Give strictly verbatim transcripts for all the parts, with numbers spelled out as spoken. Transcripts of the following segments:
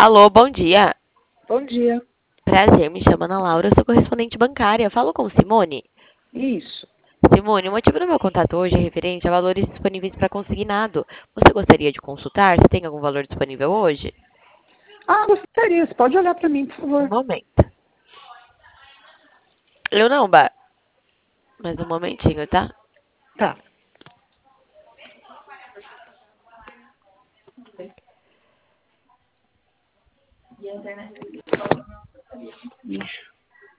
Alô, bom dia. Bom dia. Prazer, me chamo Ana Laura, eu sou correspondente bancária. Falo com Simone. Isso. Simone, o motivo do meu contato hoje é referente a valores disponíveis para consignado. Você gostaria de consultar? Você tem algum valor disponível hoje? Ah, gostaria. Você pode olhar para mim, por Um favor. momento. Eu não, Ba. Mas um momentinho, tá? Tá. Ixi.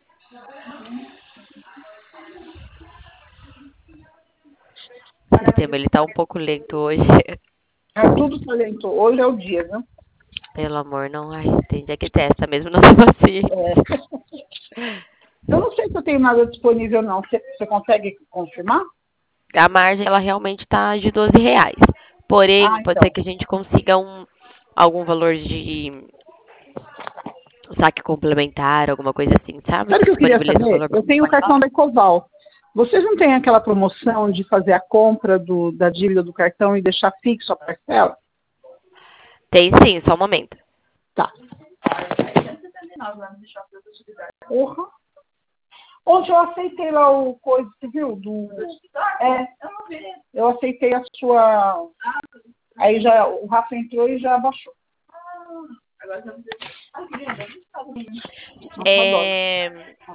O sistema, ele tá um pouco lento hoje. É tudo talento. Hoje é o dia, né? Pelo amor, não. Ai, tem dia que testa mesmo, não sou paciente. É. Eu não sei se eu tenho nada disponível, não. Você, você consegue confirmar? A margem, ela realmente tá de doze reais. Porém, Ah, pode então. ser que a gente consiga um, algum valor de saque complementar, alguma coisa assim, sabe? Sabe o Que que eu queria disponibiliza um saber? valor Eu tenho o mais cartão baixo. da Ecoval. Vocês não têm aquela promoção de fazer a compra do, da dívida do cartão e deixar fixo a parcela? Tem sim, só um momento. Tá. Porra. Ontem eu aceitei lá o coisa, você viu? Do... É, eu aceitei a sua. Aí já o Rafa entrou e já abaixou. É...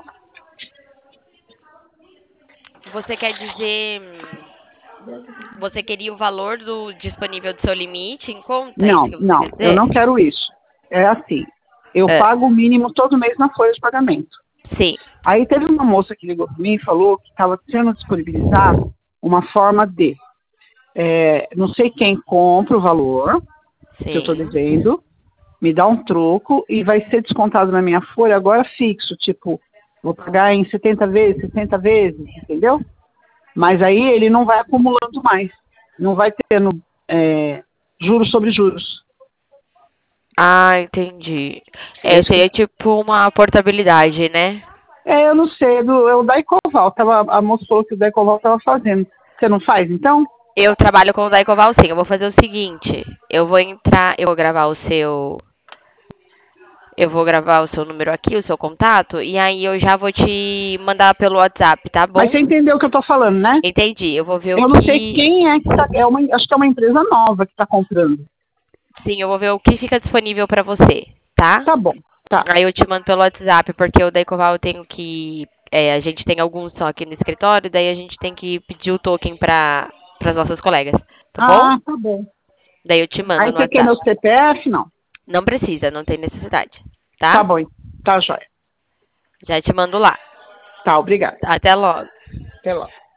Você quer dizer... Você queria o valor do disponível do seu limite em conta? É isso Não, que você não, quer eu dizer? não quero isso. É assim, eu É, pago o mínimo todo mês na folha de pagamento. sim, Aí teve uma moça que ligou para mim e falou que estava sendo disponibilizado uma forma de, é, não sei quem compra o valor que eu estou sim. devendo, me dá um troco e vai ser descontado na minha folha agora fixo, tipo, vou pagar em setenta vezes, sessenta vezes, entendeu? Mas aí ele não vai acumulando mais, não vai tendo é, juros sobre juros. Ah, entendi. É É, isso que seria tipo uma portabilidade, né? É, eu não sei, é do, é o Daicoval. Tava, a moça falou que o Daicoval estava fazendo. Você não faz, então? Eu trabalho com o Daicoval, sim. Eu vou fazer o seguinte. Eu vou entrar, eu vou gravar o seu... Eu vou gravar o seu número aqui, o seu contato, e aí eu já vou te mandar pelo WhatsApp, tá Mas bom? você entendeu o que eu estou falando, né? Entendi. Eu vou ver o Eu não sei que... quem é que está... É uma, acho que é uma empresa nova que está comprando. Sim, eu vou ver o que fica disponível pra você, tá? Tá bom, tá. Aí eu te mando pelo WhatsApp, porque o Daicoval eu tenho que... é, a gente tem alguns só aqui no escritório, daí a gente tem que pedir o token para as nossas colegas, tá bom? Ah, tá bom. Daí eu te mando Aí no você quer WhatsApp. meu C P F? Não. Não precisa, não tem necessidade, Tá tá? bom, tá, joia. Já te mando lá. Tá, obrigada. Até logo. Até logo.